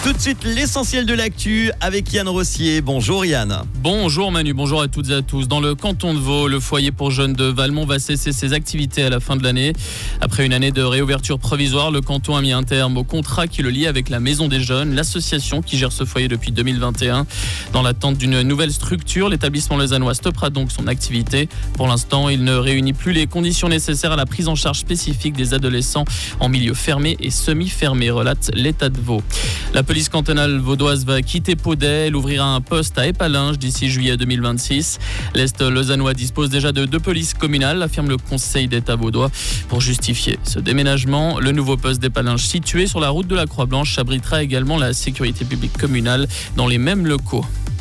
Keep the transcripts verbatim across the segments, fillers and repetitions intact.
Tout de suite, l'essentiel de l'actu avec Yann Rossier. Bonjour Yann. Bonjour Manu, bonjour à toutes et à tous. Dans le canton de Vaud, le foyer pour jeunes de Valmont va cesser ses activités à la fin de l'année. Après une année de réouverture provisoire, le canton a mis un terme au contrat qui le lie avec la Maison des Jeunes, l'association qui gère ce foyer depuis deux mille vingt et un. Dans l'attente d'une nouvelle structure, l'établissement lausannois stoppera donc son activité. Pour l'instant, il ne réunit plus les conditions nécessaires à la prise en charge spécifique des adolescents en milieu fermé et semi-fermé, relate l'État de Vaud. La police cantonale vaudoise va quitter Podey. Elle ouvrira un poste à Épalinges d'ici juillet deux mille vingt-six. L'Est lausannois dispose déjà de deux polices communales, affirme le Conseil d'État vaudois. Pour justifier ce déménagement, le nouveau poste d'Épalinges situé sur la route de la Croix-Blanche abritera également la sécurité publique communale dans les mêmes locaux.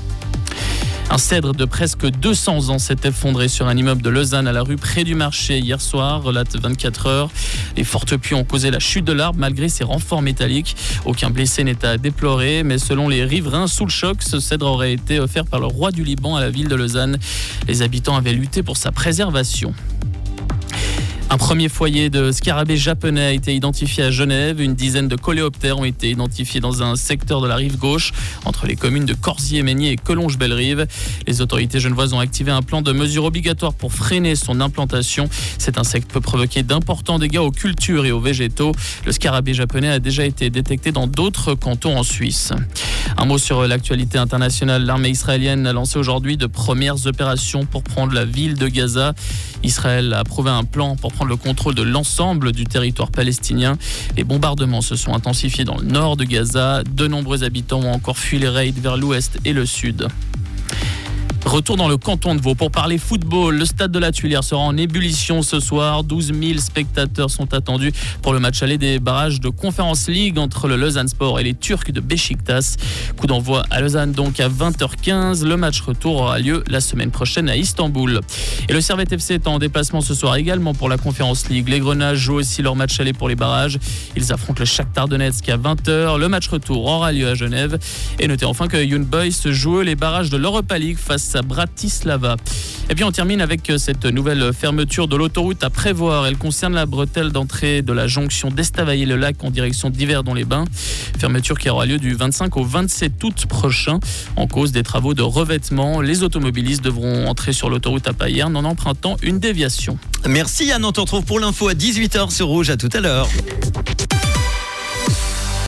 Un cèdre de presque deux cents ans s'est effondré sur un immeuble de Lausanne à la rue près du marché hier soir, relate vingt-quatre heures. Les fortes pluies ont causé la chute de l'arbre malgré ses renforts métalliques. Aucun blessé n'est à déplorer, mais selon les riverains, sous le choc, ce cèdre aurait été offert par le roi du Liban à la ville de Lausanne. Les habitants avaient lutté pour sa préservation. Un premier foyer de scarabées japonais a été identifié à Genève. Une dizaine de coléoptères ont été identifiés dans un secteur de la rive gauche, entre les communes de Corsier-Meignier et Collonges-Bellerive. Les autorités genevoises ont activé un plan de mesures obligatoires pour freiner son implantation. Cet insecte peut provoquer d'importants dégâts aux cultures et aux végétaux. Le scarabée japonais a déjà été détecté dans d'autres cantons en Suisse. Un mot sur l'actualité internationale. L'armée israélienne a lancé aujourd'hui de premières opérations pour prendre la ville de Gaza. Israël a approuvé un plan pour prendre le contrôle de l'ensemble du territoire palestinien. Les bombardements se sont intensifiés dans le nord de Gaza. De nombreux habitants ont encore fui les raids vers l'ouest et le sud. Retour dans le canton de Vaud pour parler football. Le stade de la Tuilière sera en ébullition ce soir. douze mille spectateurs sont attendus pour le match aller des barrages de Conference League entre le Lausanne Sport et les Turcs de Beşiktaş. Coup d'envoi à Lausanne donc à vingt heures quinze. Le match retour aura lieu la semaine prochaine à Istanbul. Et le Servette F C est en déplacement ce soir également pour la Conference League. Les Grenats jouent aussi leur match aller pour les barrages. Ils affrontent le Shakhtar Donetsk à vingt heures. Le match retour aura lieu à Genève. Et notez enfin que Young Boys joue les barrages de l'Europa League face à Bratislava. Et puis on termine avec cette nouvelle fermeture de l'autoroute à prévoir. Elle concerne la bretelle d'entrée de la jonction d'Estavayer-le-Lac en direction d'Yverdon-les-Bains. Fermeture qui aura lieu du vingt-cinq au vingt-sept août prochain en cause des travaux de revêtement. Les automobilistes devront entrer sur l'autoroute à Payerne en empruntant une déviation. Merci Yann, on te retrouve pour l'info à dix-huit heures sur Rouge. À tout à l'heure.